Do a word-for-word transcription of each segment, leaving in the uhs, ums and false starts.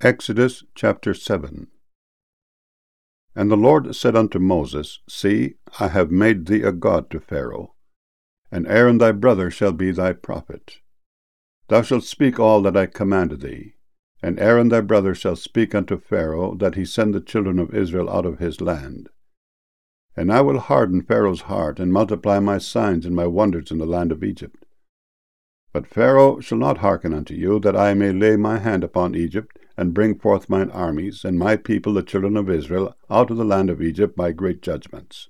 Exodus chapter seven. And the Lord said unto Moses, See, I have made thee a god to Pharaoh, and Aaron thy brother shall be thy prophet. Thou shalt speak all that I command thee, and Aaron thy brother shall speak unto Pharaoh, that he send the children of Israel out of his land. And I will harden Pharaoh's heart, and multiply my signs and my wonders in the land of Egypt. But Pharaoh shall not hearken unto you, that I may lay my hand upon Egypt, and bring forth mine armies, and my people the children of Israel, out of the land of Egypt by great judgments.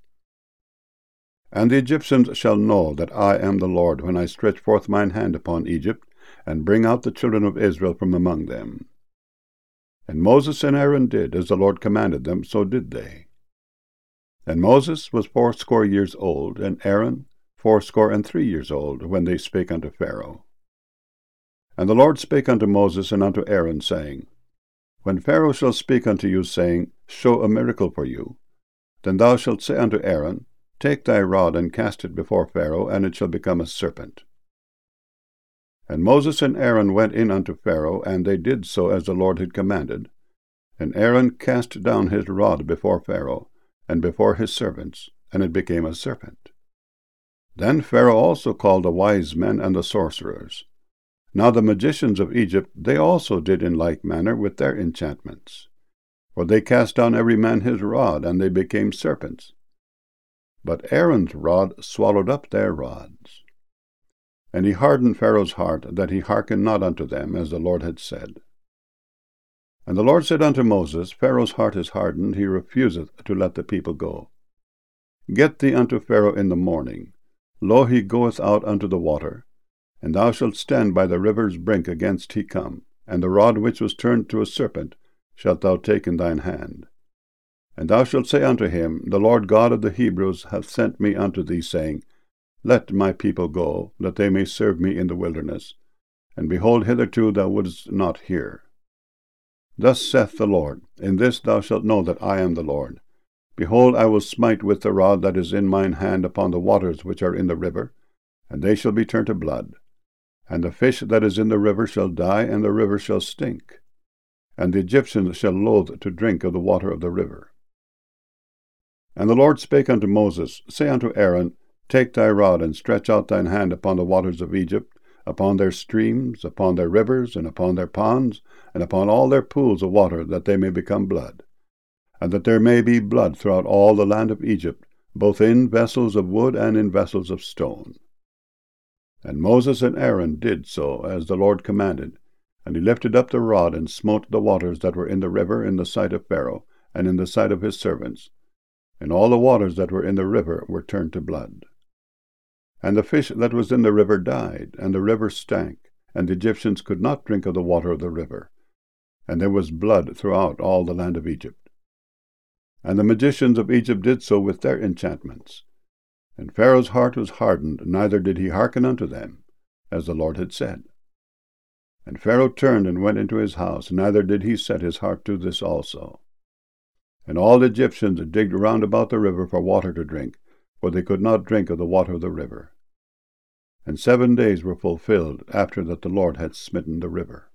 And the Egyptians shall know that I am the Lord, when I stretch forth mine hand upon Egypt, and bring out the children of Israel from among them. And Moses and Aaron did, as the Lord commanded them, so did they. And Moses was fourscore years old, and Aaron fourscore and three years old, when they spake unto Pharaoh. And the Lord spake unto Moses and unto Aaron, saying, When Pharaoh shall speak unto you, saying, Show a miracle for you, then thou shalt say unto Aaron, Take thy rod, and cast it before Pharaoh, and it shall become a serpent. And Moses and Aaron went in unto Pharaoh, and they did so as the Lord had commanded. And Aaron cast down his rod before Pharaoh, and before his servants, and it became a serpent. Then Pharaoh also called the wise men and the sorcerers. Now the magicians of Egypt, they also did in like manner with their enchantments. For they cast down every man his rod, and they became serpents. But Aaron's rod swallowed up their rods. And he hardened Pharaoh's heart, that he hearkened not unto them, as the Lord had said. And the Lord said unto Moses, Pharaoh's heart is hardened, he refuseth to let the people go. Get thee unto Pharaoh in the morning. Lo, he goeth out unto the water, and thou shalt stand by the river's brink against he come, and the rod which was turned to a serpent shalt thou take in thine hand. And thou shalt say unto him, The Lord God of the Hebrews hath sent me unto thee, saying, Let my people go, that they may serve me in the wilderness. And behold, hitherto thou wouldest not hear. Thus saith the Lord, In this thou shalt know that I am the Lord. Behold, I will smite with the rod that is in mine hand upon the waters which are in the river, and they shall be turned to blood. And the fish that is in the river shall die, and the river shall stink. And the Egyptians shall loathe to drink of the water of the river. And the Lord spake unto Moses, Say unto Aaron, Take thy rod, and stretch out thine hand upon the waters of Egypt, upon their streams, upon their rivers, and upon their ponds, and upon all their pools of water, that they may become blood. And that there may be blood throughout all the land of Egypt, both in vessels of wood and in vessels of stone. And Moses and Aaron did so, as the Lord commanded, and he lifted up the rod, and smote the waters that were in the river in the sight of Pharaoh, and in the sight of his servants. And all the waters that were in the river were turned to blood. And the fish that was in the river died, and the river stank, and the Egyptians could not drink of the water of the river. And there was blood throughout all the land of Egypt. And the magicians of Egypt did so with their enchantments. And Pharaoh's heart was hardened, neither did he hearken unto them, as the Lord had said. And Pharaoh turned and went into his house, neither did he set his heart to this also. And all the Egyptians digged round about the river for water to drink, for they could not drink of the water of the river. And seven days were fulfilled after that the Lord had smitten the river.